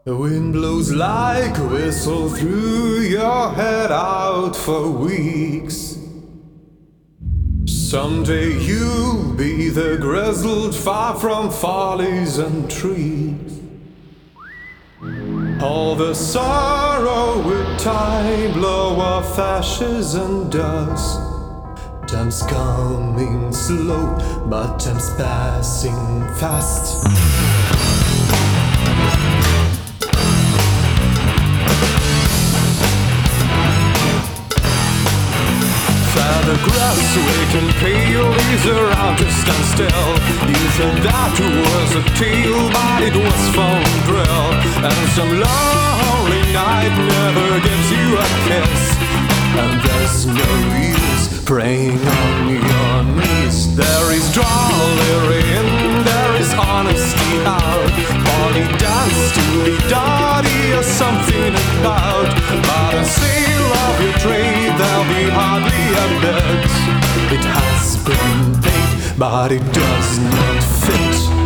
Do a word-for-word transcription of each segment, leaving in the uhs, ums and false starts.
The wind blows like a whistle through your head out for weeks. Someday you'll be the grizzled far from follies and trees. All the sorrow with time blow off ashes and dust. Time's coming slow, but time's passing fast. The grass waking pale is around to stand still. You thought that was a tale, but it was from drill. And some lonely night never gives you a kiss. And there's no use praying on your knees. There is drollery in, there is honesty out. Polly dance to be dotty or something about. But a sail of your trade, there'll be hardly a bit. It has been paid, but it does not fit.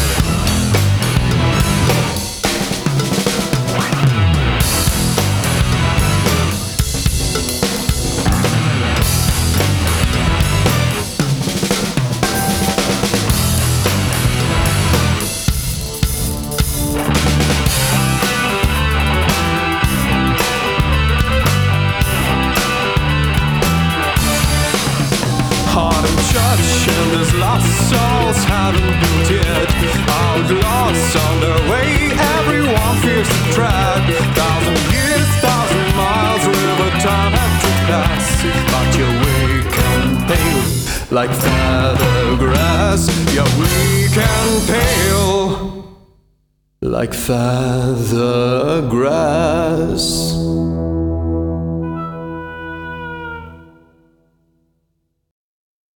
And there's lost souls haven't built yet. Outlaws on their way, everyone fears to tread. Thousand years, thousand miles, river time have to pass. But you're weak and pale, like feather grass. You're weak and pale, like feather grass.